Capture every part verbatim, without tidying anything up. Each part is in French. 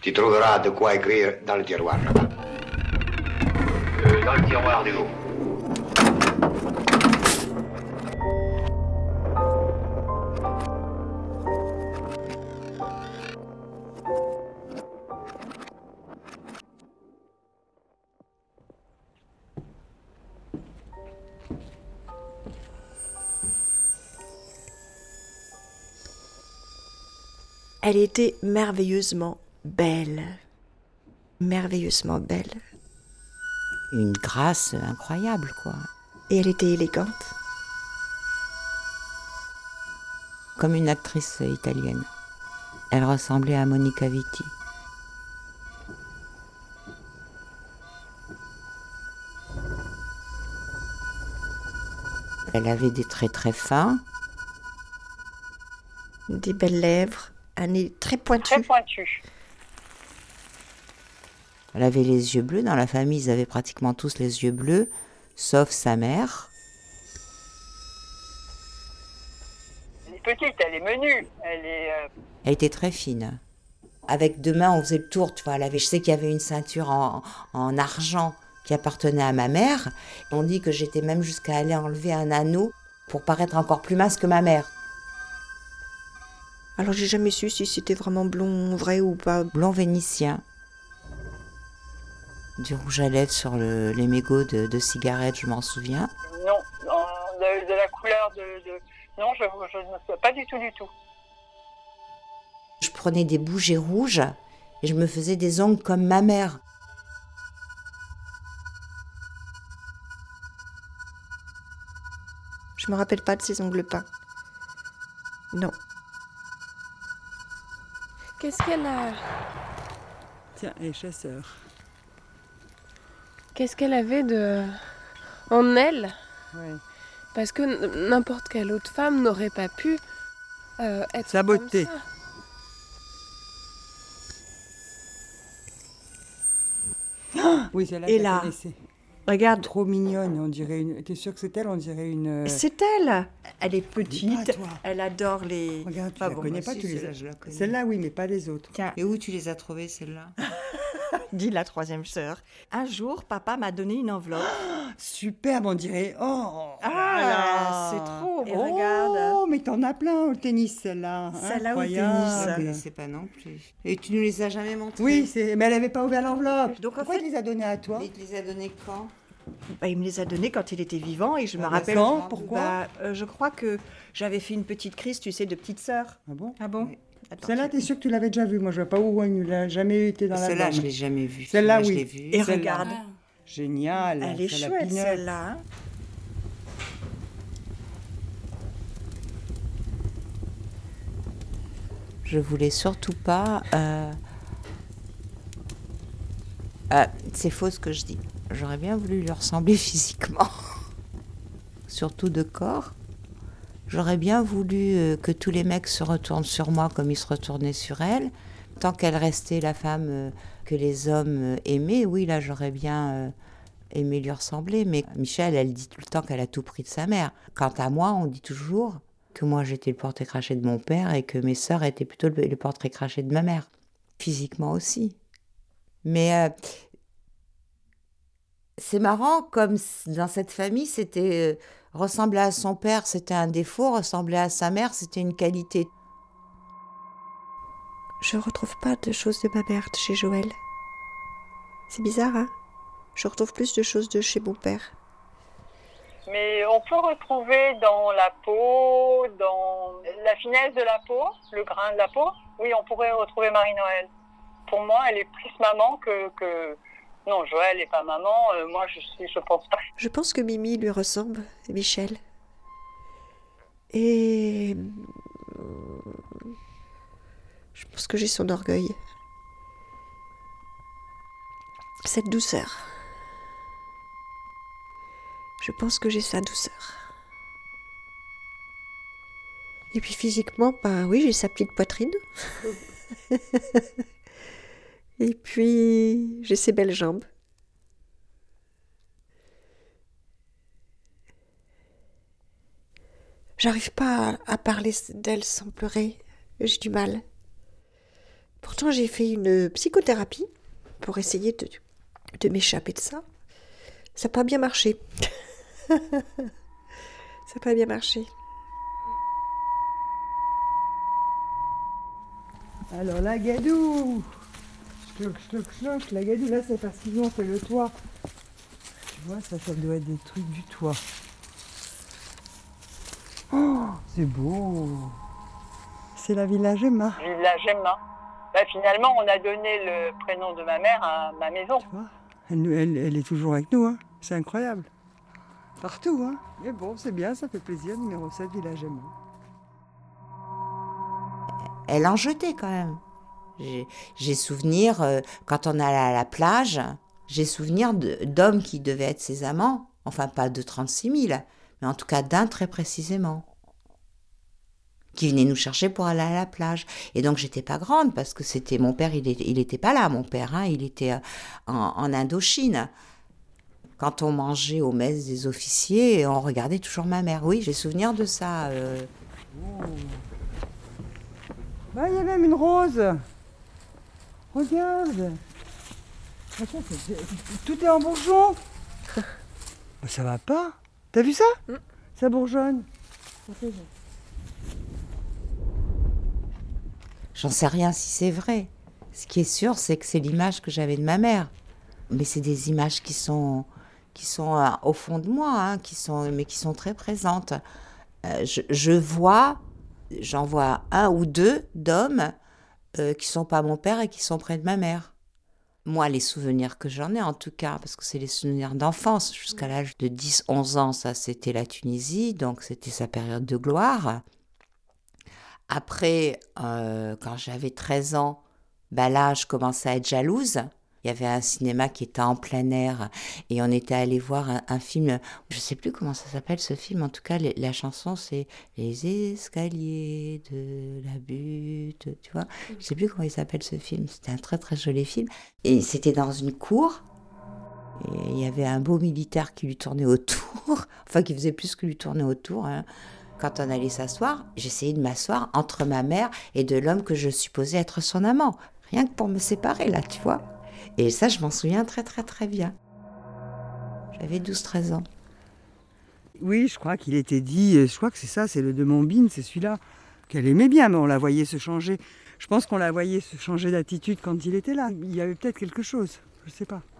Tu trouveras de quoi écrire dans le tiroir là-bas. Euh, dans le tiroir du haut. Elle était merveilleusement belle. Merveilleusement belle. Une grâce incroyable, quoi. Et elle était élégante. Comme une actrice italienne. Elle ressemblait à Monica Vitti. Elle avait des traits très fins. Des belles lèvres, un nez très pointu. Très pointu. Elle avait les yeux bleus. Dans la famille, ils avaient pratiquement tous les yeux bleus, sauf sa mère. Elle est petite, elle est menue. Elle est... Euh... Elle était très fine. Avec deux mains, on faisait le tour. Tu vois, elle avait, je sais qu'il y avait une ceinture en, en argent qui appartenait à ma mère. On dit que j'étais même jusqu'à aller enlever un anneau pour paraître encore plus mince que ma mère. Alors j'ai jamais su si c'était vraiment blond vrai ou pas. Blond vénitien. Du rouge à lèvres sur le, les mégots de, de cigarettes, je m'en souviens. Non, non de, de la couleur de... de... Non, je, je ne sais pas du tout, du tout. Je prenais des bougies rouges et je me faisais des ongles comme ma mère. Je me rappelle pas de ses ongles peints. Non. Qu'est-ce qu'elle a... Tiens, les chasseurs. Qu'est-ce qu'elle avait de... en elle? Ouais. Parce que n'importe quelle autre femme n'aurait pas pu euh, être sa beauté. Comme ça. Oui, c'est là Et que là, la connaissais. Regarde. Trop mignonne, on dirait une... T'es sûre que c'est elle? On dirait une... C'est elle. Elle est petite, pas, toi. Elle adore les... Regarde, tu Ah la bon, connais bah pas, si, tu les celle-là, as... je la connais. Celle-là, oui, mais pas les autres. Tiens, Et où tu les as trouvées, celles-là? dit la troisième sœur. Un jour, papa m'a donné une enveloppe. Superbe, on dirait... Oh Ah, c'est trop beau. Oh, Regarde. mais t'en as plein au tennis, celle-là. Celle-là au Incroyable. tennis. Je ne connaissais pas non plus. Et tu nous les as jamais montrées? Oui, c'est... mais elle avait pas ouvert l'enveloppe. Donc, en Pourquoi fait- tu les as donnés à toi? Mais tu les as données quand? Bah, il me les a donnés quand il était vivant et je me Ah, rappelle... quand? Pourquoi? Bah, euh, je crois que j'avais fait une petite crise, tu sais, de petite sœur. Ah bon? Ah bon? Oui. Attends, Celle-là, tu- t'es sûre que tu l'avais déjà vue? Moi, je vois pas où elle n'a jamais été dans la Celle-là, borne. je ne l'ai jamais vue. Celle-là, je oui. l'ai vue. Et Celle-là. regarde, Génial. elle est c'est la chouette Pinot. celle-là. Hein. Je voulais surtout pas... Euh... Euh, c'est faux ce que je dis. J'aurais bien voulu lui ressembler physiquement. Surtout de corps. J'aurais bien voulu euh, que tous les mecs se retournent sur moi comme ils se retournaient sur elle. Tant qu'elle restait la femme euh, que les hommes euh, aimaient, oui, là, j'aurais bien euh, aimé lui ressembler. Mais Michel, elle dit tout le temps qu'elle a tout pris de sa mère. Quant à moi, on dit toujours que moi, j'étais le portrait craché de mon père et que mes sœurs étaient plutôt le, le portrait craché de ma mère. Physiquement aussi. Mais euh, c'est marrant, comme dans cette famille, c'était... Euh, ressembler à son père, c'était un défaut. Ressembler à sa mère, c'était une qualité. Je retrouve pas de choses de ma mère chez Joël. C'est bizarre, hein? Je retrouve plus de choses de chez mon père. Mais on peut retrouver dans la peau, dans la finesse de la peau, le grain de la peau. Oui, on pourrait retrouver Marie-Noël. Pour moi, elle est plus maman que... que... Non, Joël n'est pas maman. Euh, moi, je suis, je pense pas. Je pense que Mimi lui ressemble, Michel. Et... je pense que j'ai son orgueil. Cette douceur. Je pense que j'ai sa douceur. Et puis physiquement, bah oui, j'ai sa petite poitrine. Et puis, j'ai ses belles jambes. J'arrive pas à, à parler d'elle sans pleurer. J'ai du mal. Pourtant, pourtant, j'ai fait une psychothérapie pour essayer de, de m'échapper de ça. Ça n'a pas bien marché. Ça n'a pas bien marché. Alors, la gadoue. Schlock, schlock, schlock. La gadoue, là, c'est parce qu'ils ont fait le toit. Tu vois, ça, ça doit être des trucs du toit. Oh, c'est beau. C'est la village Emma. Village Emma. Bah, finalement, on a donné le prénom de ma mère à ma maison. Tu vois, elle, elle, elle est toujours avec nous, hein. C'est incroyable. Partout, hein. Mais bon, c'est bien, ça fait plaisir. Numéro sept, village Emma. Elle en jetait quand même. J'ai, j'ai souvenir, euh, quand on allait à la plage, j'ai souvenir de, d'hommes qui devaient être ses amants. Enfin, pas de trente-six mille, mais en tout cas d'un très précisément. Qui venait nous chercher pour aller à la plage. Et donc, j'étais pas grande, parce que c'était mon père, il était, il était pas là, mon père, hein, il était en, en Indochine. Quand on mangeait aux messes des officiers, on regardait toujours ma mère. Oui, j'ai souvenir de ça. Euh... Oh. Bah, il y a même une rose. Regarde. Attends, c'est, c'est, tout est en bourgeon. Bah, ça va pas. T'as vu ça? mm. Ça bourgeonne. Ça fait... J'en sais rien si c'est vrai. Ce qui est sûr, c'est que c'est l'image que j'avais de ma mère. Mais c'est des images qui sont, qui sont euh, au fond de moi, hein, qui sont, mais qui sont très présentes. Euh, je, je vois, j'en vois un ou deux d'hommes euh, qui sont pas mon père et qui sont près de ma mère. Moi, les souvenirs que j'en ai, en tout cas, parce que c'est les souvenirs d'enfance, jusqu'à l'âge de dix onze ans, ça c'était la Tunisie, donc c'était sa période de gloire. Après, euh, quand j'avais treize ans, bah là, je commençais à être jalouse. Il y avait un cinéma qui était en plein air et on était allé voir un, un film, je ne sais plus comment ça s'appelle ce film, en tout cas les, la chanson c'est « Les escaliers de la butte », tu vois. Je ne sais plus comment il s'appelle ce film, c'était un très très joli film. Et c'était dans une cour et il y avait un beau militaire qui lui tournait autour, enfin qui faisait plus que lui tourner autour, hein. Quand on allait s'asseoir, j'essayais de m'asseoir entre ma mère et de l'homme que je supposais être son amant. Rien que pour me séparer, là, tu vois. Et ça, je m'en souviens très, très, très bien. J'avais douze treize ans. Oui, je crois qu'il était dit, je crois que c'est ça, c'est le de Montbine, c'est celui-là, qu'elle aimait bien, mais on la voyait se changer. Je pense qu'on la voyait se changer d'attitude quand il était là. Il y avait peut-être quelque chose, je ne sais pas.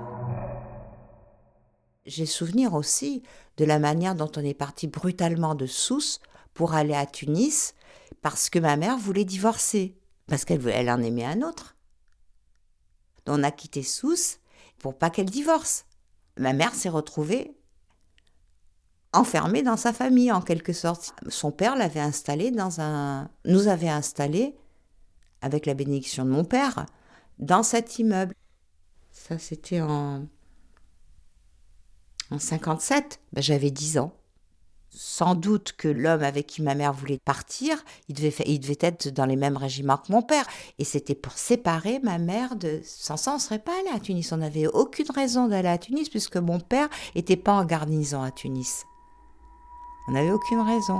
J'ai souvenir aussi de la manière dont on est parti brutalement de Sousse pour aller à Tunis parce que ma mère voulait divorcer, parce qu'elle elle en aimait un autre. Donc on a quitté Sousse pour pas qu'elle divorce. Ma mère s'est retrouvée enfermée dans sa famille en quelque sorte. Son père l'avait installée dans un... nous avait installés, avec la bénédiction de mon père, dans cet immeuble. Ça c'était en... En cinquante-sept, ben j'avais dix ans. Sans doute que l'homme avec qui ma mère voulait partir, il devait, il devait être dans les mêmes régiments que mon père. Et c'était pour séparer ma mère de... Sans ça, on ne serait pas allé à Tunis. On n'avait aucune raison d'aller à Tunis puisque mon père n'était pas en garnison à Tunis. On n'avait aucune raison.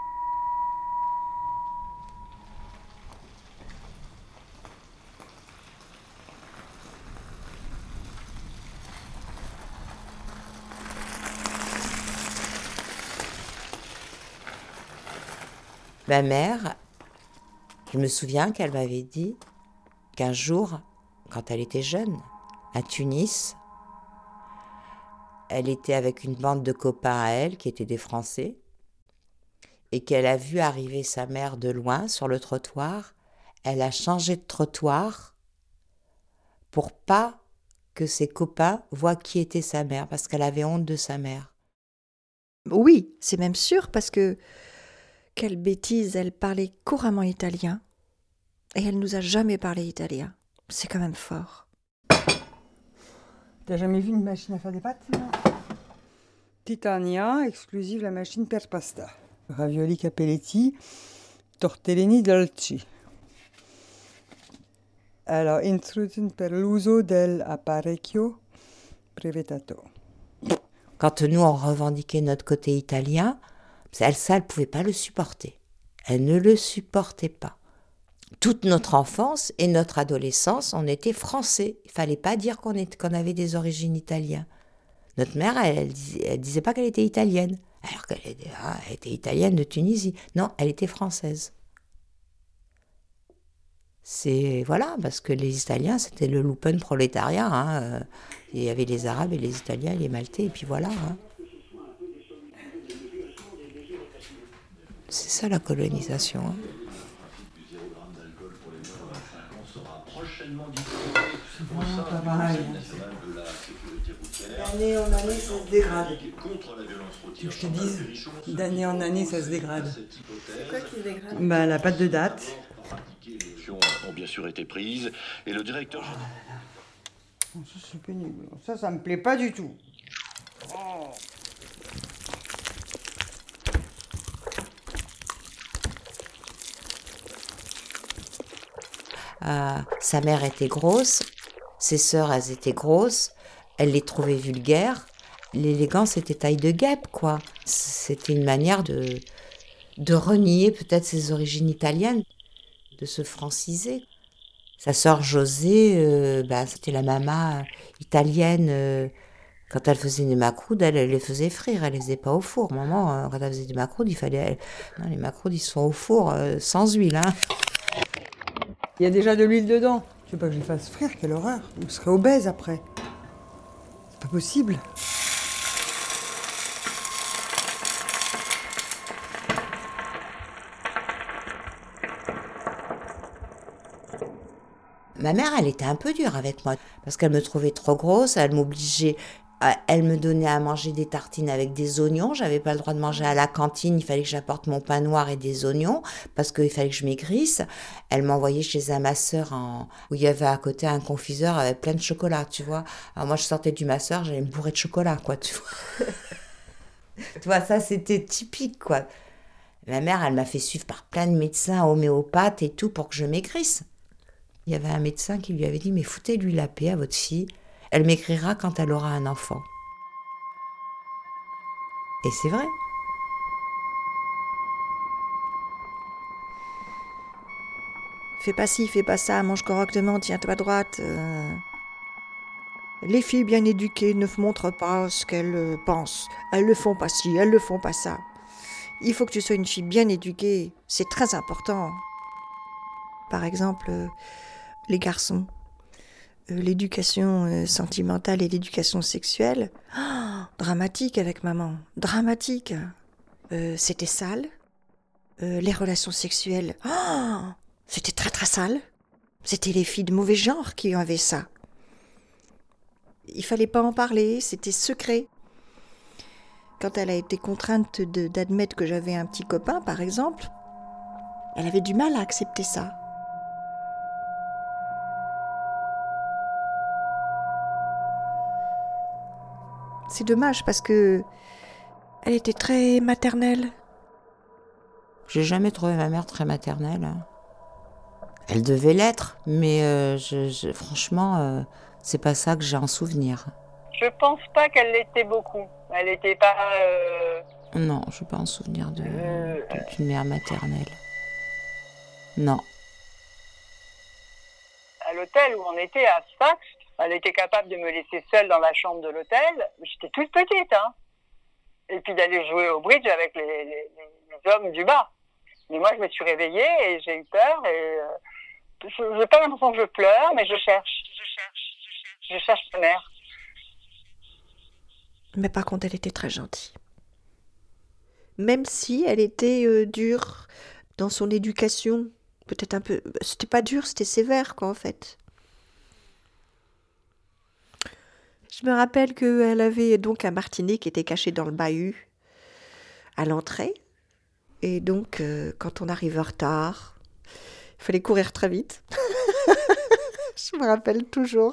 Ma mère, je me souviens qu'elle m'avait dit qu'un jour, quand elle était jeune, à Tunis, elle était avec une bande de copains à elle, qui étaient des Français, et qu'elle a vu arriver sa mère de loin sur le trottoir. Elle a changé de trottoir pour pas que ses copains voient qui était sa mère, parce qu'elle avait honte de sa mère. Oui, c'est même sûr, parce que quelle bêtise, elle parlait couramment italien et elle nous a jamais parlé italien. C'est quand même fort. T'as jamais vu une machine à faire des pâtes? Titania, exclusive la machine per pasta. Ravioli Capelletti, tortellini dolci. Alors, instruzioni per l'uso dell'apparecchio brevettato. Quand nous, on revendiquait notre côté italien, elle, ça, elle ne pouvait pas le supporter. Elle ne le supportait pas. toute notre enfance et notre adolescence, on était français. Il fallait pas dire qu'on, est, qu'on avait des origines italiennes. Notre mère, elle, elle, disait, elle disait pas qu'elle était italienne, alors qu'elle était, ah, elle était italienne de Tunisie. Non, elle était française. C'est, voilà, parce que les Italiens, c'était le lumpen prolétariat. Hein. Il y avait les Arabes et les Italiens et les Maltais, et puis voilà. Hein. C'est ça la colonisation. Hein. Oh, pas pareil. D'année en année, ça se dégrade. Que je te dise, d'année en année, ça se dégrade. C'est quoi qui se dégrade? Bah, la pâte de date. Les actions ont bien sûr été prises et le directeur général. Oh, ça, c'est pénible. Ça, ça me plaît pas du tout. Oh. Euh, sa mère était grosse, ses sœurs, elles étaient grosses, elle les trouvait vulgaires. L'élégance était taille de guêpe, quoi. C'était une manière de, de renier peut-être ses origines italiennes, de se franciser. Sa sœur Josée, euh, bah, c'était la maman italienne. Euh, quand elle faisait des macroudes, elle, elle les faisait frire, elle les faisait pas au four. Maman, euh, quand elle faisait des macroudes, il fallait... Non, les macroudes, ils sont au four, euh, sans huile, hein. Il y a déjà de l'huile dedans. Je veux pas que je les fasse frire, quelle horreur. Je serais obèse après. C'est pas possible. Ma mère, elle était un peu dure avec moi, parce qu'elle me trouvait trop grosse, elle m'obligeait, elle me donnait à manger des tartines avec des oignons, j'avais pas le droit de manger à la cantine, il fallait que j'apporte mon pain noir et des oignons, parce qu'il fallait que je maigrisse. Elle m'envoyait chez un masseur en... où il y avait à côté un confiseur avec plein de chocolat, tu vois. Alors moi, je sortais du masseur, j'allais me bourrer de chocolat, quoi, tu vois. Tu vois, ça, c'était typique, quoi. Ma mère, elle m'a fait suivre par plein de médecins, homéopathes et tout, pour que je maigrisse. Il y avait un médecin qui lui avait dit « Mais foutez-lui la paix à votre fille, elle maigrira quand elle aura un enfant. » Et c'est vrai. Fais pas ci, fais pas ça, mange correctement, tiens-toi droite. euh. Les filles bien éduquées ne montrent pas ce qu'elles euh, pensent. Elles le font pas ci, elles le font pas ça. Il faut que tu sois une fille bien éduquée, c'est très important. Par exemple, euh, les garçons, euh, l'éducation euh, sentimentale et l'éducation sexuelle, oh, dramatique avec maman, dramatique. Euh, c'était sale. Euh, les relations sexuelles, oh, c'était très très sale. C'était les filles de mauvais genre qui avaient ça. Il fallait pas en parler, c'était secret. Quand elle a été contrainte de, d'admettre que j'avais un petit copain, par exemple, elle avait du mal à accepter ça. C'est dommage parce que elle était très maternelle. J'ai jamais trouvé ma mère très maternelle. Hein. Elle devait l'être, mais euh, je, je, franchement, euh, c'est pas ça que j'ai en souvenir. Je pense pas qu'elle l'était beaucoup. Elle n'était pas... Euh... Non, je n'ai pas en souvenir de, Euh... de, d'une mère maternelle. Non. À l'hôtel où on était à Sfax, elle était capable de me laisser seule dans la chambre de l'hôtel. J'étais toute petite, hein. Et puis d'aller jouer au bridge avec les, les, les hommes du bar. Mais moi, je me suis réveillée et j'ai eu peur. Et euh, je n'ai pas l'impression que je pleure, mais je cherche. Je cherche, je cherche. Je cherche ma mère. Mais par contre, elle était très gentille. Même si elle était euh, dure dans son éducation, peut-être un peu... C'était pas dur, c'était sévère, quoi, en fait. Je me rappelle qu'elle avait donc un martinet qui était caché dans le bahut à l'entrée. Et donc, euh, quand on arrivait en retard, il fallait courir très vite. Je me rappelle toujours.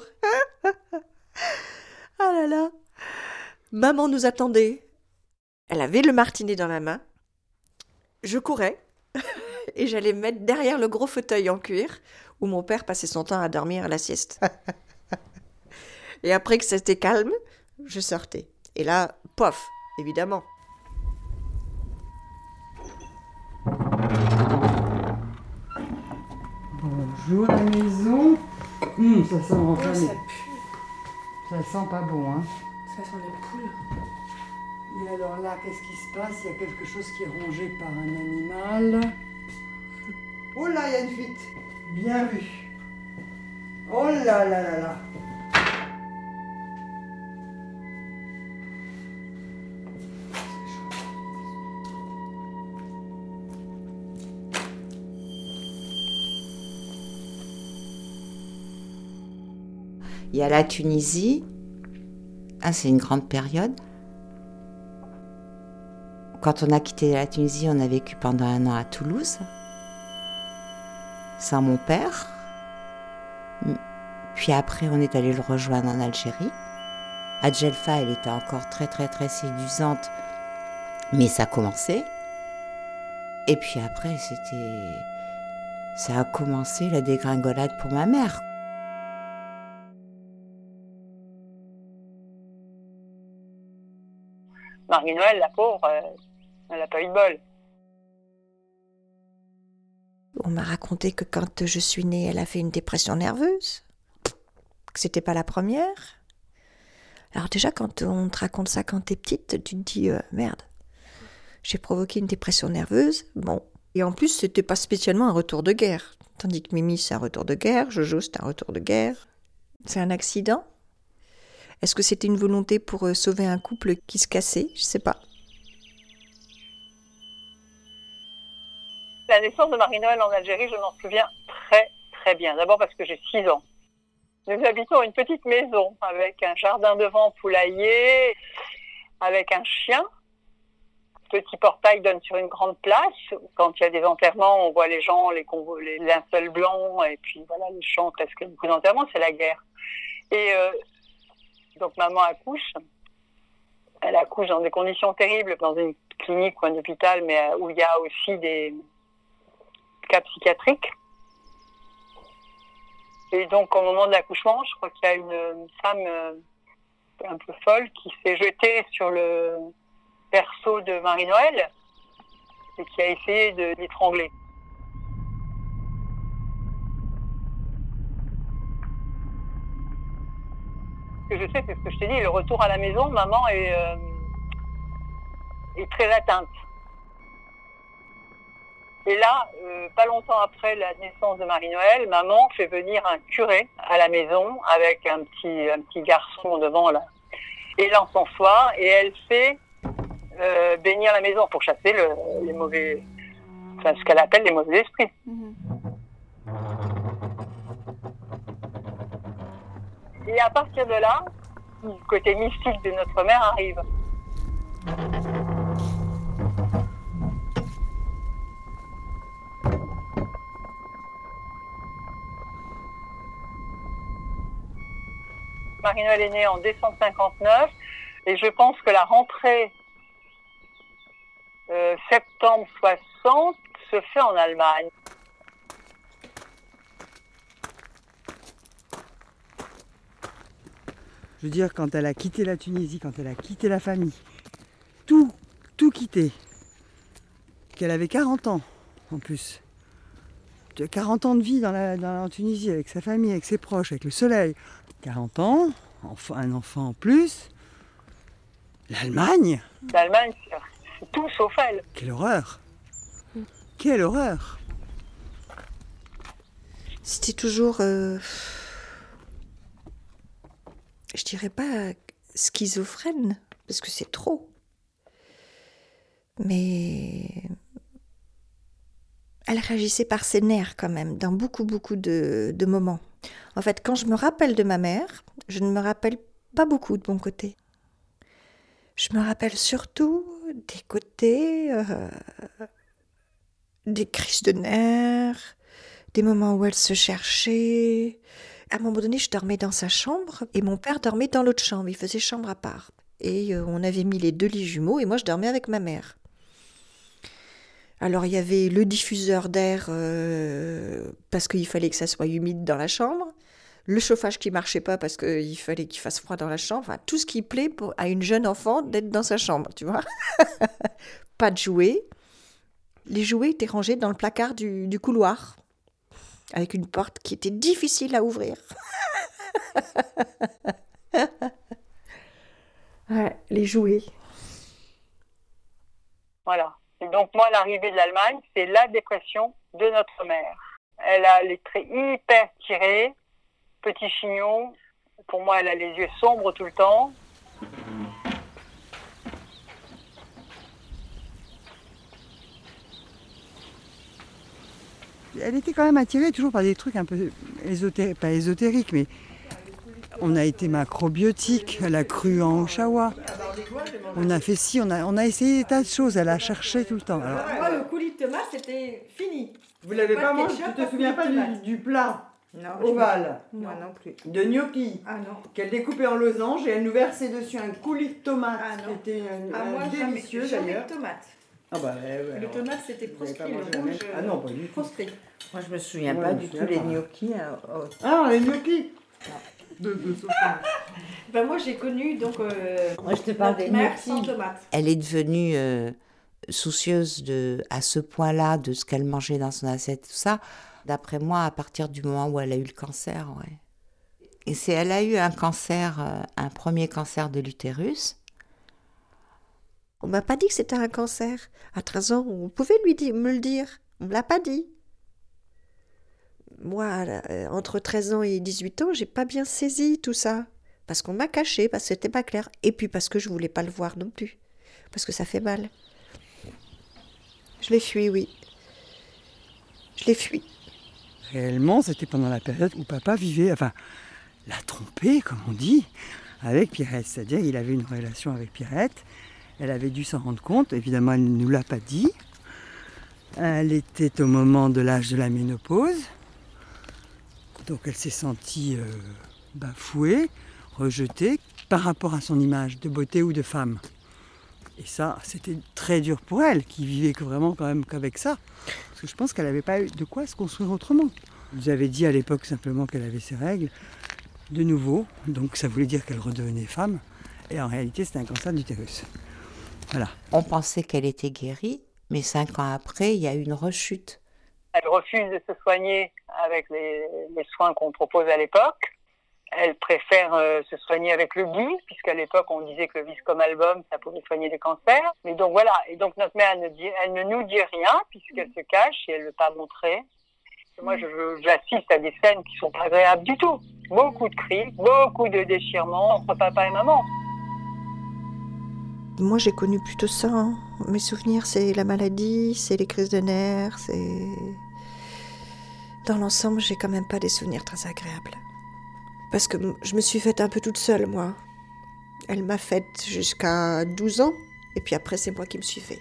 Ah là là. Maman nous attendait. Elle avait le martinet dans la main. Je courais et j'allais me mettre derrière le gros fauteuil en cuir où mon père passait son temps à dormir à la sieste. Et après que c'était calme, je sortais. Et là, pof, évidemment. Bonjour la maison. Hum, ça sent Oh, enfin, ça mais pue. ça sent pas bon, hein. Ça sent les poules. Et alors là, qu'est-ce qui se passe? Il y a quelque chose qui est rongé par un animal. Oh là, il y a une fuite. Bien vu. Oh là là là là. Il y a la Tunisie. Ah, c'est une grande période. Quand on a quitté la Tunisie, on a vécu pendant un an à Toulouse, sans mon père. Puis après, on est allé le rejoindre en Algérie. À Djelfa, elle était encore très très très séduisante, mais ça commençait. Et puis après, c'était... ça a commencé la dégringolade pour ma mère. Marie-Noël, la pauvre, euh, elle n'a pas eu de bol. On m'a raconté que quand je suis née, elle a fait une dépression nerveuse, que c'était pas la première. Alors déjà, quand on te raconte ça quand t'es petite, tu te dis euh, merde, j'ai provoqué une dépression nerveuse. Bon, et en plus, c'était pas spécialement un retour de guerre, tandis que Mimi, c'est un retour de guerre, Jojo, c'est un retour de guerre. C'est un accident. Est-ce que c'était une volonté pour euh, sauver un couple qui se cassait? Je sais pas. La naissance de Marie-Noël en Algérie, je m'en souviens très très bien. D'abord parce que j'ai six ans. Nous habitons une petite maison avec un jardin devant, poulailler, avec un chien. Petit portail donne sur une grande place. Quand il y a des enterrements, on voit les gens, les, convo- les linceuls blancs, et puis voilà, les chants, parce qu'il y a beaucoup d'enterrements, c'est la guerre. Et euh, donc maman accouche. Elle accouche dans des conditions terribles, dans une clinique ou un hôpital, mais où il y a aussi des cas psychiatriques. Et donc au moment de l'accouchement, je crois qu'il y a une, une femme euh, un peu folle qui s'est jetée sur le berceau de Marie-Noël et qui a essayé de l'étrangler. Ce que je sais, c'est ce que je t'ai dit, le retour à la maison, maman est, euh, est très atteinte. Et là, euh, pas longtemps après la naissance de Marie-Noël, maman fait venir un curé à la maison avec un petit, un petit garçon devant là, et l'encensoir, et elle fait euh, bénir la maison pour chasser le, les mauvais, enfin ce qu'elle appelle les mauvais esprits. Mmh. Et à partir de là, le côté mystique de notre mère arrive. Marie-Noël est née en décembre cinquante-neuf et je pense que la rentrée euh, septembre soixante se fait en Allemagne. Je veux dire, quand elle a quitté la Tunisie, quand elle a quitté la famille, tout, tout quitté, qu'elle avait quarante ans en plus, quarante ans de vie dans la, dans la Tunisie avec sa famille, avec ses proches, avec le soleil, quarante ans, enfin, un enfant en plus, l'Allemagne. L'Allemagne, c'est tout sauf elle. Quelle horreur! Quelle horreur! C'était toujours... Euh... Je dirais pas schizophrène, parce que c'est trop. Mais elle réagissait par ses nerfs quand même, dans beaucoup, beaucoup de, de moments. En fait, quand je me rappelle de ma mère, je ne me rappelle pas beaucoup de mon côté. Je me rappelle surtout des côtés, euh, des crises de nerfs, des moments où elle se cherchait. À un moment donné, je dormais dans sa chambre et mon père dormait dans l'autre chambre. Il faisait chambre à part. Et euh, on avait mis les deux lits jumeaux et moi, je dormais avec ma mère. Alors, il y avait le diffuseur d'air euh, parce qu'il fallait que ça soit humide dans la chambre. Le chauffage qui ne marchait pas parce qu'il fallait qu'il fasse froid dans la chambre. Enfin, tout ce qui plaît pour, à une jeune enfant d'être dans sa chambre, tu vois. Pas de jouets. Les jouets étaient rangés dans le placard du, du couloir. avec une porte qui était difficile à ouvrir. Ouais, les jouets. Voilà. Et donc, moi, l'arrivée de l'Allemagne, c'est la dépression de notre mère. Elle a les traits hyper tirés, petit chignon. Pour moi, elle a les yeux sombres tout le temps. Elle était quand même attirée toujours par des trucs un peu ésotériques, pas ésotériques, mais on a été macrobiotique, elle a cru en Oshawa. On a fait ci, on a, on a essayé des tas de choses, elle a cherché tout le temps. Alors, Moi, le coulis de tomate, c'était fini. vous l'avez Pas pas de mangé, ketchup, tu pas te de souviens pas tomate. du, du plat Non, ovale, Moi non plus. de gnocchi, Ah non. qu'elle découpait en losanges et elle nous versait dessus un coulis de tomate, Ah non. qui était un, Ah, un moi, jamais, délicieux jamais d'ailleurs. de tomate. Ah bah, ouais, ouais, Le alors, tomate, c'était vous avez pas proscrit, le mangé la rouge. même- Ah non, pas du tout. Proscrit. Moi, je me souviens Ouais, pas je du me tout souviens les pas. gnocchis. hein, oh. Ah, les gnocchis de, de sauce tomate. Ben, moi, j'ai connu donc. Euh, Moi, je te parle notre des mère sans gnocchis. tomate. Elle est devenue euh, soucieuse de, à ce point-là de ce qu'elle mangeait dans son assiette, tout ça. D'après moi, à partir du moment où elle a eu le cancer, ouais. Et c'est, elle a eu un cancer, euh, un premier cancer de l'utérus. On m'a pas dit que c'était un cancer. À treize ans, on pouvait lui dire, me le dire. On me l'a pas dit. Moi, euh, entre treize ans et dix-huit ans, j'ai pas bien saisi tout ça. Parce qu'on m'a caché, parce que c'était pas clair. Et puis parce que je voulais pas le voir non plus. Parce que ça fait mal. Je l'ai fui, oui. Je l'ai fui. Réellement, c'était pendant la période où papa vivait, enfin, l'a trompé, comme on dit, avec Pierrette. C'est-à-dire qu'il avait une relation avec Pierrette. Elle avait dû s'en rendre compte. Évidemment, elle ne nous l'a pas dit. Elle était au moment de l'âge de la ménopause. Donc elle s'est sentie euh, bafouée, rejetée par rapport à son image de beauté ou de femme. Et ça, c'était très dur pour elle, qui vivait que vraiment quand même qu'avec ça. Parce que je pense qu'elle n'avait pas eu de quoi se construire autrement. Vous avez dit à l'époque simplement qu'elle avait ses règles, de nouveau, donc ça voulait dire qu'elle redevenait femme. Et en réalité, c'était un cancer d'utérus. Voilà. On pensait qu'elle était guérie, mais cinq ans après, il y a eu une rechute. Elle refuse de se soigner avec les, les soins qu'on propose à l'époque. Elle préfère euh, se soigner avec le gui, puisqu'à l'époque, on disait que le Viscom album, ça pouvait soigner les cancers. Mais donc voilà, et donc notre mère, elle ne, dit, elle ne nous dit rien, puisqu'elle se cache et elle ne veut pas montrer. Et moi, je, je, j'assiste à des scènes qui sont pas agréables du tout. Beaucoup de cris, beaucoup de déchirements entre papa et maman. Moi, j'ai connu plutôt ça. Hein. Mes souvenirs, c'est la maladie, c'est les crises de nerfs, c'est... Dans l'ensemble, j'ai quand même pas des souvenirs très agréables. Parce que je me suis faite un peu toute seule, moi. Elle m'a faite jusqu'à douze ans, et puis après, c'est moi qui me suis fait.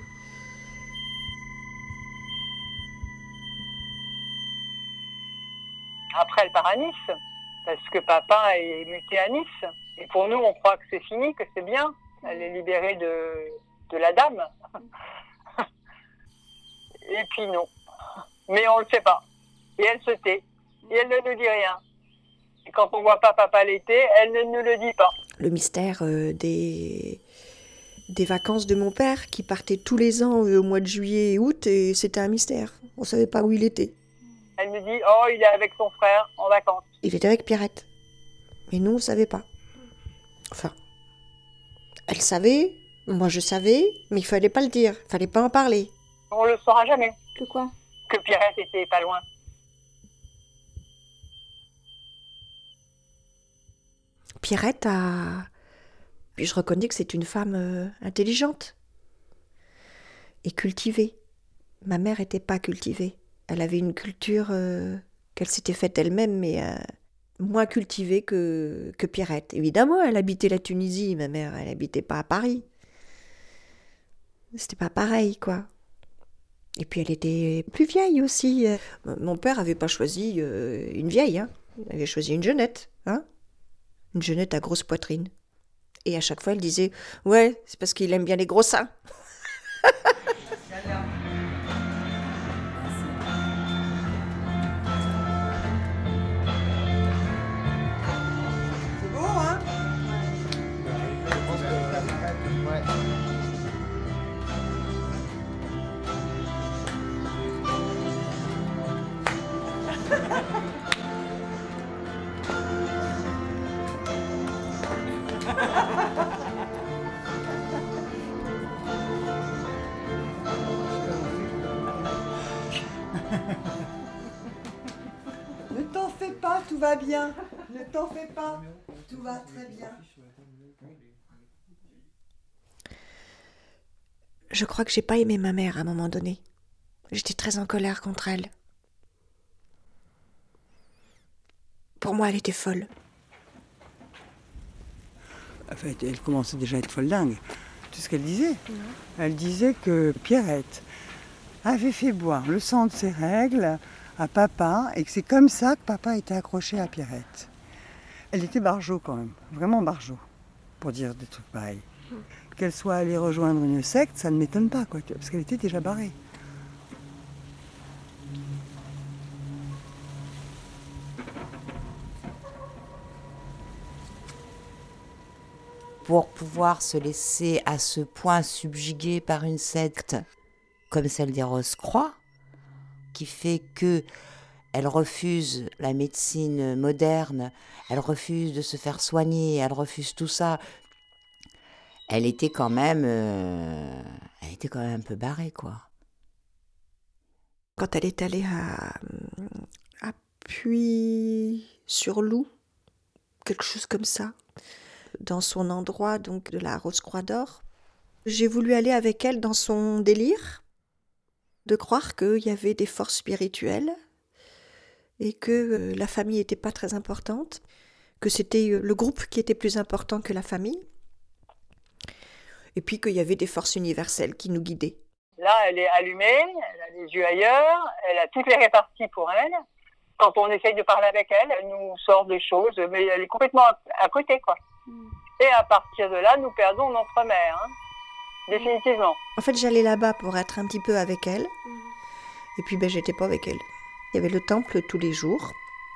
Après, elle part à Nice, parce que papa est muté à Nice. Et pour nous, on croit que c'est fini, que c'est bien. Elle est libérée de, de la dame. Et puis non. Mais on ne le sait pas. Et elle se tait. Et elle ne nous dit rien. Et quand on voit pas papa l'été, elle ne nous le dit pas. Le mystère euh, des... des vacances de mon père, qui partait tous les ans euh, au mois de juillet et août, et c'était un mystère. On ne savait pas où il était. Elle nous dit, oh, il est avec son frère en vacances. Il était avec Pierrette. Mais nous, on ne savait pas. Enfin, elle savait, moi je savais, mais il fallait pas le dire, il fallait pas en parler. On le saura jamais. Que quoi? Que Pierrette était pas loin. Pierrette a... Puis je reconnais que c'est une femme euh, intelligente et cultivée. Ma mère n'était pas cultivée. Elle avait une culture euh, qu'elle s'était faite elle-même, mais euh, moins cultivée que, que Pierrette. Évidemment, elle habitait la Tunisie, ma mère, elle habitait pas à Paris. C'était pas pareil, quoi. Et puis elle était plus vieille aussi. Mon père avait pas choisi euh, une vieille, hein. Il avait choisi une jeunette, hein. Une jeunette à grosse poitrine. Et à chaque fois, elle disait « Ouais, c'est parce qu'il aime bien les gros seins. » C'est beau, hein? Ne t'en fais pas, tout va bien. Ne t'en fais pas, tout va très bien. Je crois que j'ai pas aimé ma mère à un moment donné. J'étais très en colère contre elle. Pour moi, elle était folle. En fait, elle commençait déjà à être folle dingue. Tout ce qu'elle disait. Elle disait que Pierrette avait fait boire le sang de ses règles à papa et que c'est comme ça que papa était accroché à Pierrette. Elle était barjot quand même, vraiment barjot, pour dire des trucs pareils. Qu'elle soit allée rejoindre une secte, ça ne m'étonne pas, quoi, parce qu'elle était déjà barrée. Pour pouvoir se laisser à ce point subjuguer par une secte comme celle des Rose-Croix, qui fait que elle refuse la médecine moderne, elle refuse de se faire soigner, elle refuse tout ça. Elle était quand même, euh, elle était quand même un peu barrée, quoi. Quand elle est allée à, à Puy-sur-Loup, quelque chose comme ça, dans son endroit donc de la Rose-Croix d'Or, j'ai voulu aller avec elle dans son délire, de croire qu'il y avait des forces spirituelles et que euh, la famille n'était pas très importante, que c'était euh, le groupe qui était plus important que la famille, et puis qu'il y avait des forces universelles qui nous guidaient. Là, elle est allumée, elle a les yeux ailleurs, elle a toutes les réparties pour elle. Quand on essaye de parler avec elle, elle nous sort des choses, mais elle est complètement à, à côté, quoi. Mm. Et à partir de là, nous perdons notre mère, hein, définitivement. En fait, j'allais là-bas pour être un petit peu avec elle, mm. et puis ben, j'étais pas avec elle. Il y avait le temple tous les jours,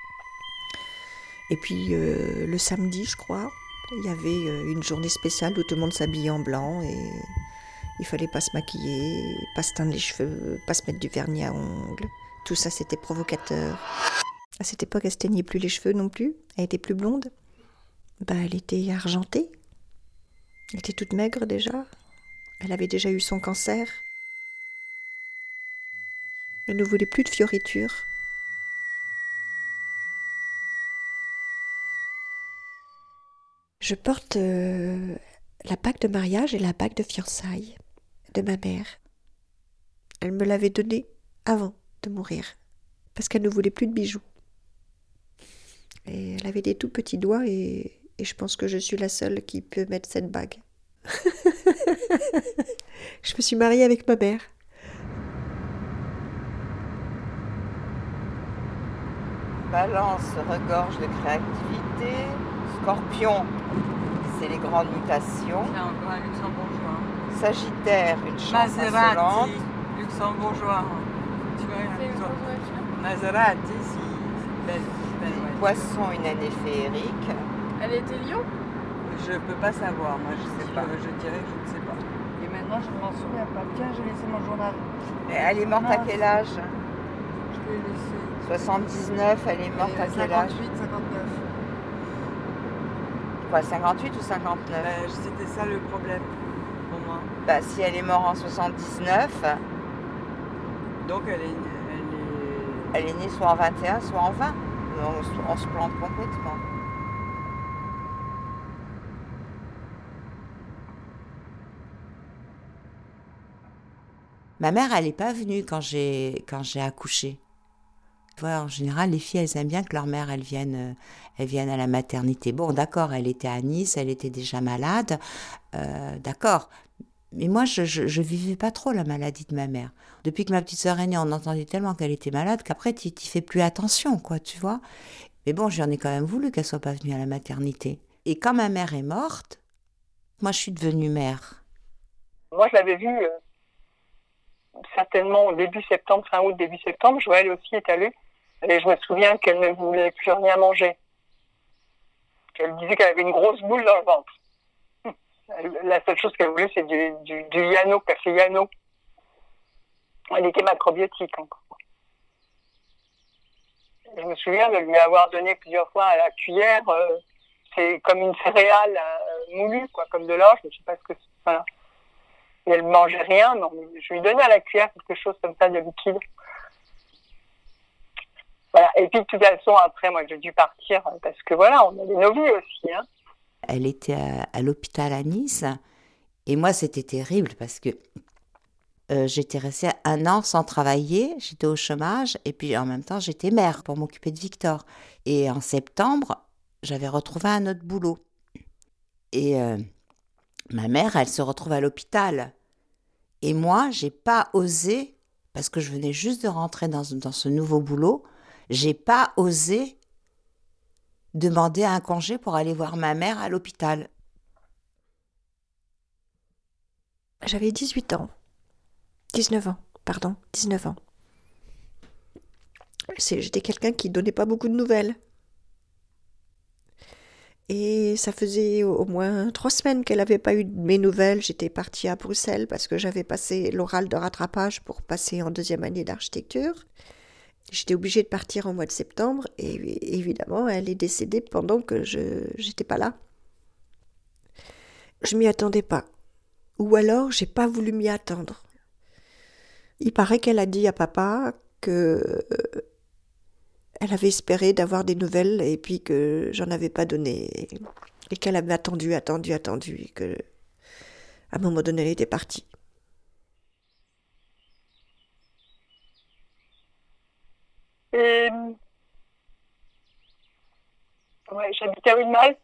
et puis euh, le samedi, je crois, il y avait euh, une journée spéciale où tout le monde s'habillait en blanc, et il fallait pas se maquiller, pas se teindre les cheveux, pas se mettre du vernis à ongles. Tout ça, c'était provocateur. À cette époque, elle se teignait plus les cheveux non plus. Elle était plus blonde. Bah, elle était argentée. Elle était toute maigre déjà. Elle avait déjà eu son cancer. Elle ne voulait plus de fioritures. Je porte euh, la bague de mariage et la bague de fiançailles de ma mère. Elle me l'avait donnée avant de mourir, parce qu'elle ne voulait plus de bijoux. Et elle avait des tout petits doigts et, et je pense que je suis la seule qui peut mettre cette bague. Je me suis mariée avec ma mère. Balance regorge de créativité. Scorpion, c'est les grandes mutations. C'est encore un luxembourgeois. Sagittaire, une chance Maserati, insolente. luxembourgeois. Tu vois, C'est une grosse voiture. Maserati, c'est belle, belle voiture. Poisson, une année féerique. Elle était Lyon. Je peux pas savoir, moi je sais pas. Je, je dirais que je ne sais pas. Et maintenant je ne m'en souviens pas. Tiens, j'ai laissé mon journal. Et elle est morte Mince. à quel âge? Je l'ai laissé. soixante-dix-neuf, elle est morte Et à quel âge? cinquante-huit, cinquante-neuf. Quoi, cinquante-huit ou cinquante-neuf? Ben, c'était ça le problème pour moi. Bah, si elle est morte en soixante-dix-neuf, Donc elle est, elle est... elle est née soit en vingt et un, soit en vingt. On, se- on se plante complètement. Ma mère, elle n'est pas venue quand j'ai, quand j'ai accouché. Voilà, en général, les filles, elles aiment bien que leur mère, elle vienne, euh, elle vienne à la maternité. Bon, d'accord, elle était à Nice, elle était déjà malade, euh, d'accord. Mais moi, je, je, je vivais pas trop la maladie de ma mère. Depuis que ma petite sœur est née, on entendait tellement qu'elle était malade qu'après, tu n'y fais plus attention, quoi, tu vois. Mais bon, j'en ai quand même voulu qu'elle soit pas venue à la maternité. Et quand ma mère est morte, moi, je suis devenue mère. Moi, je l'avais vue euh, certainement au début septembre, fin août, début septembre. Joël aussi est allée. Et je me souviens qu'elle ne voulait plus rien manger. Qu'elle disait qu'elle avait une grosse boule dans le ventre. La seule chose qu'elle voulait, c'est du, du, du Yano, café Yano. Elle était macrobiotique encore. Je me souviens de lui avoir donné plusieurs fois à la cuillère euh, c'est comme une céréale euh, moulue, quoi, comme de l'orge, je sais pas ce que c'est. Voilà. Et elle mangeait rien, non, je lui donnais à la cuillère quelque chose comme ça de liquide. Voilà. Et puis de toute façon, après, moi, j'ai dû partir parce que voilà, on avait nos vies aussi. Hein. Elle était à, à l'hôpital à Nice, et moi, c'était terrible parce que euh, j'étais restée un an sans travailler, j'étais au chômage, et puis en même temps, j'étais mère pour m'occuper de Victor. Et en septembre, j'avais retrouvé un autre boulot. Et euh, ma mère, elle se retrouve à l'hôpital. Et moi, j'ai pas osé, parce que je venais juste de rentrer dans, dans ce nouveau boulot, j'ai pas osé demander un congé pour aller voir ma mère à l'hôpital. J'avais dix-huit ans. dix-neuf ans, pardon, dix-neuf ans. C'est, j'étais quelqu'un qui donnait pas beaucoup de nouvelles. Et ça faisait au moins trois semaines qu'elle n'avait pas eu de mes nouvelles. J'étais partie à Bruxelles parce que j'avais passé l'oral de rattrapage pour passer en deuxième année d'architecture. J'étais obligée de partir en mois de septembre et évidemment, elle est décédée pendant que je j'étais pas là. Je m'y attendais pas. Ou alors, j'ai pas voulu m'y attendre. Il paraît qu'elle a dit à papa que elle avait espéré d'avoir des nouvelles et puis que j'en avais pas donné. Et qu'elle avait attendu, attendu, attendu. Et que, à un moment donné, elle était partie. Et... Ouais, j'habitais à Rue-de-Malte.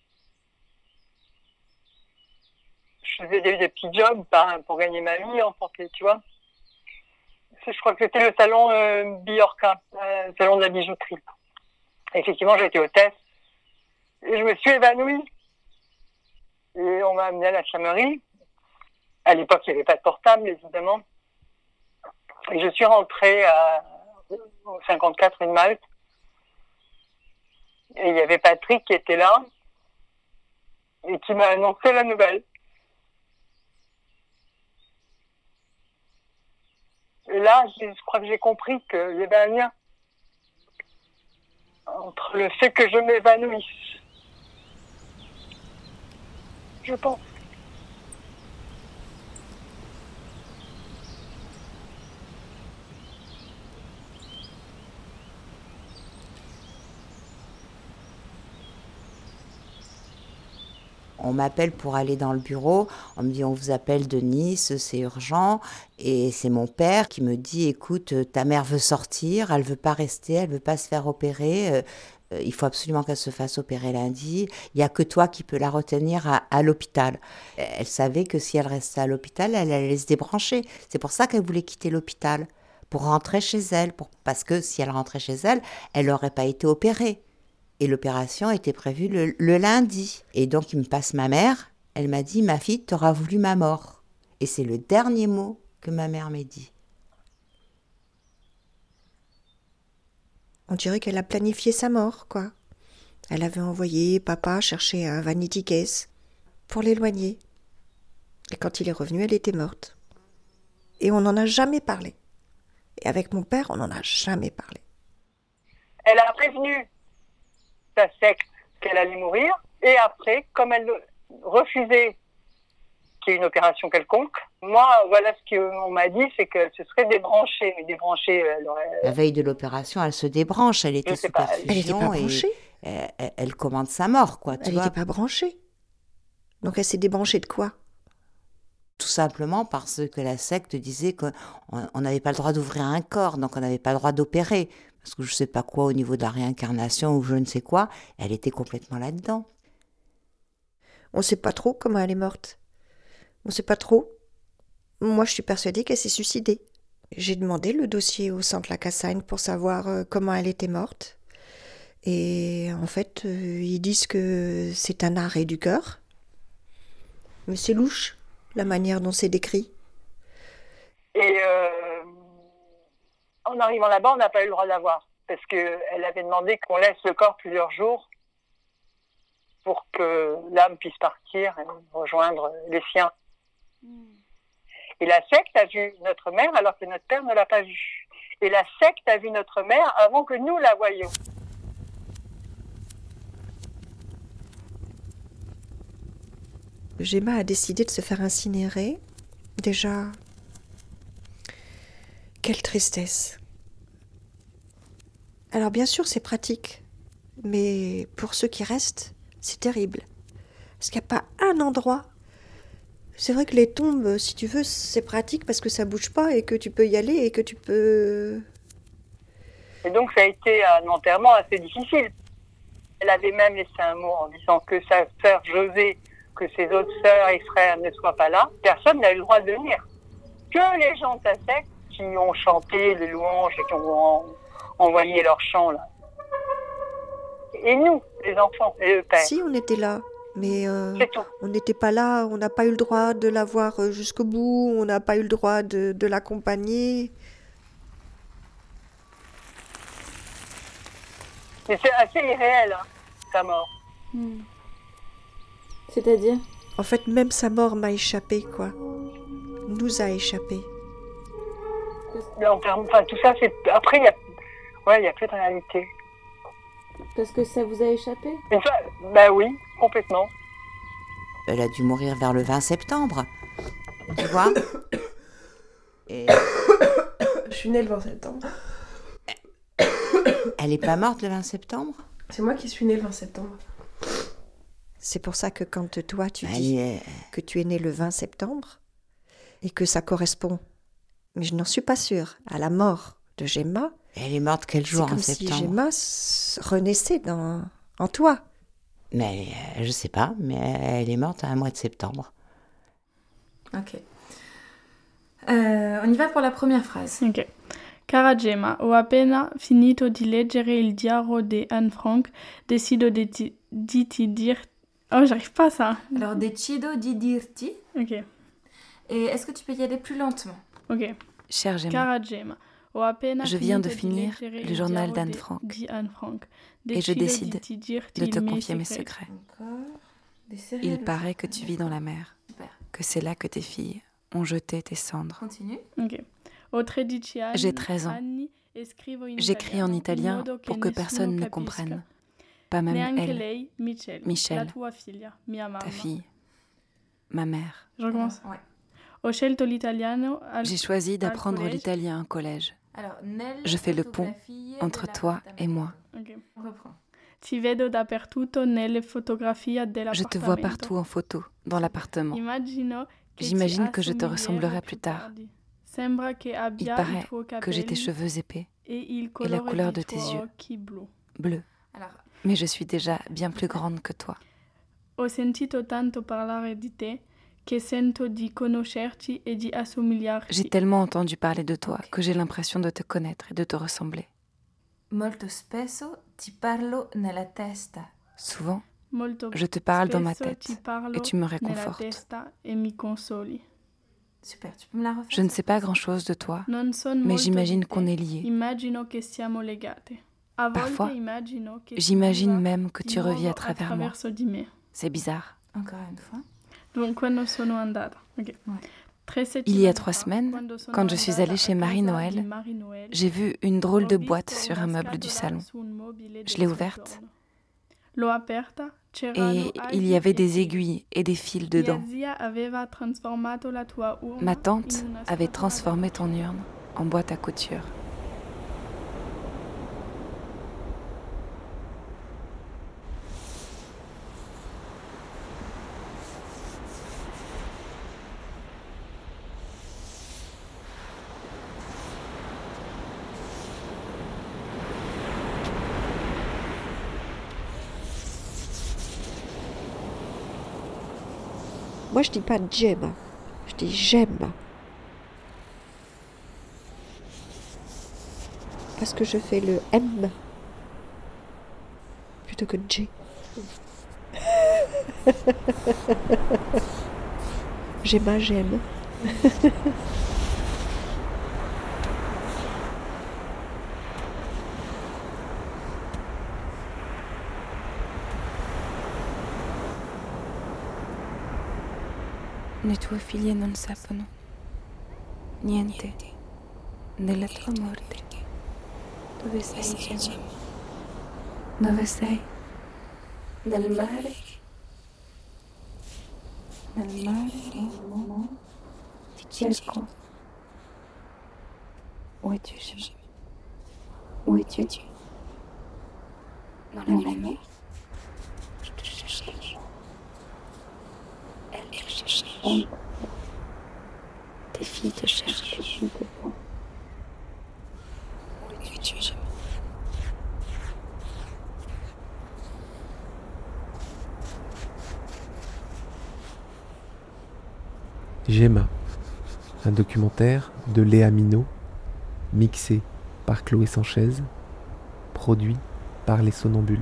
Je faisais des, des petits jobs bah, pour gagner ma vie, en fait, tu vois. Je crois que c'était le salon euh, Biorca, euh, le salon de la bijouterie. Et effectivement, j'ai été hôtesse. Et je me suis évanouie. Et on m'a amenée à la chamerie. À l'époque, il n'y avait pas de portable, évidemment. Et je suis rentrée à au cinquante-quatre rue de Malte. Et il y avait Patrick qui était là et qui m'a annoncé la nouvelle. Et là, je crois que j'ai compris qu'il y avait un lien entre le fait que je m'évanouisse. Je pense. On m'appelle pour aller dans le bureau, on me dit on vous appelle de Nice, c'est urgent, et c'est mon père qui me dit écoute, ta mère veut sortir, elle veut pas rester, elle veut pas se faire opérer, euh, euh, il faut absolument qu'elle se fasse opérer lundi, il y a que toi qui peux la retenir à, à l'hôpital. Elle savait que si elle restait à l'hôpital, elle allait se débrancher, c'est pour ça qu'elle voulait quitter l'hôpital, pour rentrer chez elle, pour, parce que si elle rentrait chez elle, elle n'aurait pas été opérée. Et l'opération était prévue le, le lundi. Et donc, il me passe ma mère. Elle m'a dit, ma fille, t'auras voulu ma mort. Et c'est le dernier mot que ma mère m'a dit. On dirait qu'elle a planifié sa mort, quoi. Elle avait envoyé papa chercher un vanity case pour l'éloigner. Et quand il est revenu, elle était morte. Et on n'en a jamais parlé. Et avec mon père, on n'en a jamais parlé. Elle a prévenu sa secte qu'elle allait mourir, et après, comme elle refusait qu'il y ait une opération quelconque, moi, voilà ce qu'on m'a dit, c'est qu'elle se serait débranchée, mais débranchée, elle aurait... La veille de l'opération, elle se débranche, elle était sous perfusion. Elle n'était pas branchée. Elle, elle, elle commande sa mort, quoi. Tu elle n'était pas branchée. Donc elle s'est débranchée de quoi? Tout simplement parce que la secte disait qu'on n'avait pas le droit d'ouvrir un corps, donc on n'avait pas le droit d'opérer. Parce que je ne sais pas quoi au niveau de la réincarnation ou je ne sais quoi, elle était complètement là-dedans. On ne sait pas trop comment elle est morte. On ne sait pas trop. Moi, je suis persuadée qu'elle s'est suicidée. J'ai demandé le dossier au centre Lacassagne pour savoir euh, comment elle était morte. Et en fait, euh, ils disent que c'est un arrêt du cœur. Mais c'est louche, la manière dont c'est décrit. Et... Euh... En arrivant là-bas, on n'a pas eu le droit d'avoir, parce qu'elle avait demandé qu'on laisse le corps plusieurs jours pour que l'âme puisse partir et rejoindre les siens. Mm. Et la secte a vu notre mère alors que notre père ne l'a pas vue. Et la secte a vu notre mère avant que nous la voyions. Gemma a décidé de se faire incinérer. Déjà, quelle tristesse. Alors bien sûr, c'est pratique, mais pour ceux qui restent, c'est terrible. Parce qu'il n'y a pas un endroit. C'est vrai que les tombes, si tu veux, c'est pratique parce que ça bouge pas et que tu peux y aller et que tu peux... Et donc ça a été un enterrement assez difficile. Elle avait même laissé un mot en disant que sa sœur Josée, que ses autres sœurs et frères ne soient pas là. Personne n'a eu le droit de venir. Que les gens de sa secte qui ont chanté les louanges et qui ont envoyé leurs chants là. Et nous, les enfants et le père. Si, on était là. Mais euh, C'est tout. on n'était pas là, on n'a pas eu le droit de la voir jusqu'au bout, on n'a pas eu le droit de, de l'accompagner. Mais c'est assez irréel, hein, sa mort. Hmm. C'est-à-dire ? En fait, même sa mort m'a échappé, quoi. Nous a échappé. L'enterrement, enfin tout ça, c'est... Après, il y a... Ouais, il y a plus de réalité. Parce que ça vous a échappé ? Mais ça, bah oui, complètement. Elle a dû mourir vers le vingt septembre. Tu vois ? Et... Je suis née le vingt septembre. Elle n'est pas morte le vingt septembre ? C'est moi qui suis née le vingt septembre. C'est pour ça que quand toi, tu Bah, dis yeah. que tu es né le vingt septembre et que ça correspond, mais je n'en suis pas sûre, à la mort de Gemma, Elle est morte quel jour c'est comme en septembre ? si Gemma s- renaissait dans, en toi. Mais euh, je sais pas, mais elle est morte à un mois de septembre. Ok. Euh, on y va pour la première phrase. Ok. Cara Gemma, ho appena finito di leggere il diario di Anne Frank, decido di ti, di ti dire... Oh, j'arrive pas à ça. Alors, decido di dirti. Ok, Et est-ce que tu peux y aller plus lentement ? ok. Chère Gemma, Cara Gemma, ho appena je viens de finito di finir leggere le il journal diario d'Anne di- Frank. di Anne Frank. Et je Decido décide di ti dirti de i te miei confier mes segreti. secrets. Encore. Des céréales. Il paraît que tu vis dans la mer, Super. que c'est là que tes filles ont jeté tes cendres. Continue. Ok. Ho tredici anni, J'ai treize ans. anni e scrivo in J'écris en italiano, in italien modo pour che que nessuno personne ne capisca. comprenne. Pas même Neanche elle, lei, Michelle, Michelle, la tua figlia, mia mamma. ta fille, ma mère. Je recommence. Ouais. Ho scelto l'italiano al... J'ai choisi d'apprendre collège. l'italien au collège. Alors, Nel, Je fais le tu pont la fille entre de la toi ta et mère. moi. Ok. On reprend. Ti vedo dappertutto nelle fotografie Je dell'appartamento. te vois partout en photo, dans l'appartement. Immagino che J'imagine ti que je te assomiglierò ressemblerai più plus tard. tardi. Sembra che Il abbia i paraît tuoi que j'ai tes capelli cheveux épais, e il la colore couleur dei de tes tuoi yeux. occhi blu. bleus. Alors, Mais je suis déjà bien plus grande que toi. Ho sentito tanto parlare di te che sento di conoscerti e di assomigliarti. J'ai tellement entendu parler de toi que j'ai l'impression de te connaître et de te ressembler. molto spesso ti parlo nella testa. Souvent, Molto je te parle dans ma spesso tête ti parlo et tu me nella réconfortes. testa e mi consoli. Super, tu peux me la refaire ? Je ne sais pas grand-chose de toi, Non son mais molto j'imagine di te. qu'on est liés. Immagino che siamo legate. A volte Parfois, immagino che tu J'imagine viva même que di tu nuovo revis à travers moi. attraverso di me. C'est bizarre. Encore une fois. Donc, quando sono andata. Ok. Ouais. Tre Il y a settimane trois fa, semaine, quando sono quand je suis andata allée chez a casa Marie-Noël, di Marie-Noël, j'ai vu une drôle de ho boîte visto sur una un meuble du scatola salon. su un mobile Je del l'ai suo ouverte giorno. L'ho aperta, c'erano et il aghi y avait e des fili. aiguilles et des fils dedans. Mia zia aveva trasformato la tua urna Ma in tante una avait scatola transformé ton urne en boîte à couture. Moi, je dis pas Gemma, je dis j'aime. Parce que je fais le M plutôt que J. Gemma, j'aime. Le tue figlie non sapano niente della tua morte. Dove sei, Gemma? Dove sei? Nel mare? nel mare ti cerco. Où es-tu, Jésus? Où es-tu? Dans la mer, je te cherche. Elle te cherche. Tes filles te cherchent. Où es-tu, Jésus? Gemma, un documentaire de Léa Minot, mixé par Chloé Sanchez, produit par Les Somnambules.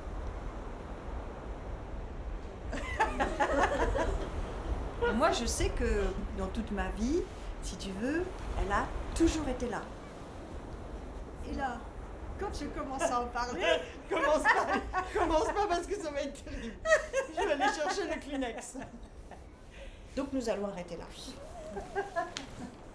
Moi, je sais que dans toute ma vie, si tu veux, elle a toujours été là. Et là, quand je commence à en parler, Commence pas, commence pas parce que ça va être terrible. Je vais aller chercher le Kleenex. donc nous allons arrêter là.